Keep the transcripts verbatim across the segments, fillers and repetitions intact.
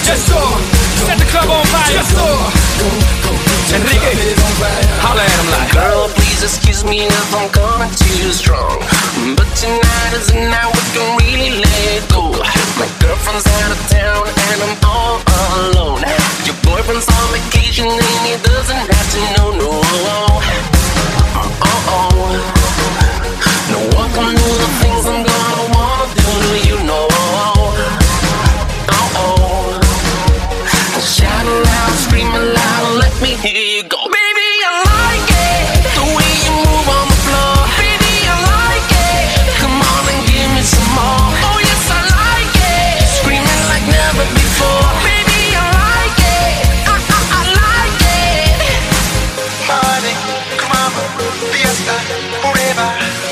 Yes, sir. Set the club on fire. Yes, sir. Enrique, holla at him like, girl, please excuse me if I'm coming too strong, but tonight is the night we can really let go. My girlfriend's out of town and I'm all alone. Your boyfriend's on vacation and he doesn't have to know, no. Oh, oh. No one can do the things I'm gonna wanna do to you, no. Oh, oh. Shout aloud, scream aloud, let me hear you go. Baby, I like it, the way you move on the floor. Baby, I like it, come on and give me some more. Oh yes, I like it, screaming like never before. Baby, I like it, I, I, I like it. Party, club, fiesta, forever.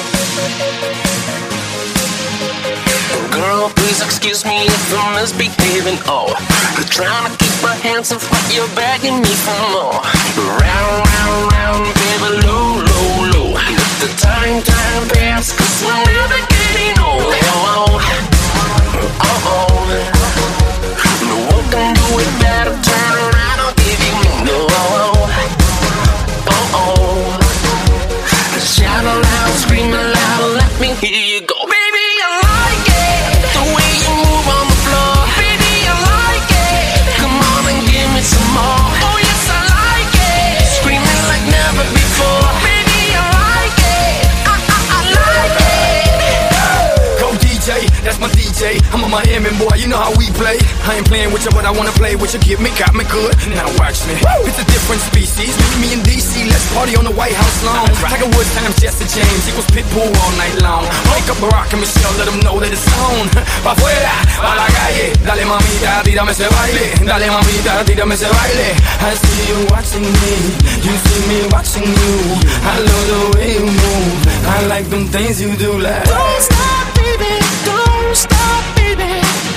Girl, please excuse me if I'm misbehaving. Oh, you're trying to keep my hands off, but you're begging me for more. Round, round, round, baby, low, low, low. Let the time, time pass, cause we're never getting old. Oh, oh, oh. No one can do it better. Turn around, I'll give you more. No, oh, oh. Shout aloud, scream aloud, let me hear you go. Baby, I like it, the way you move on the floor. Baby, I like it, come on and give me some more. Oh yes, I like it, screaming like never before. Baby, I like it, I, I, I like it. go D J, that's my D J. I'm a Miami boy, you know how we play. I ain't playing with you, but I wanna play with you. Give me, got me good, now watch me. Woo! It's a different species, me and D C, let's party on the White House lawn. Right. Tiger Woods times Jesse James, equals Pitbull all night long. Wake up Barack and Michelle, let them know that it's on. Pa' afuera, pa' la calle, dale mamita, tírame ese baile. Dale mamita, tírame ese baile. I see you watching me, you see me watching you. I love the way you move, I like them things you do like. Don't stop, baby, don't stop, baby.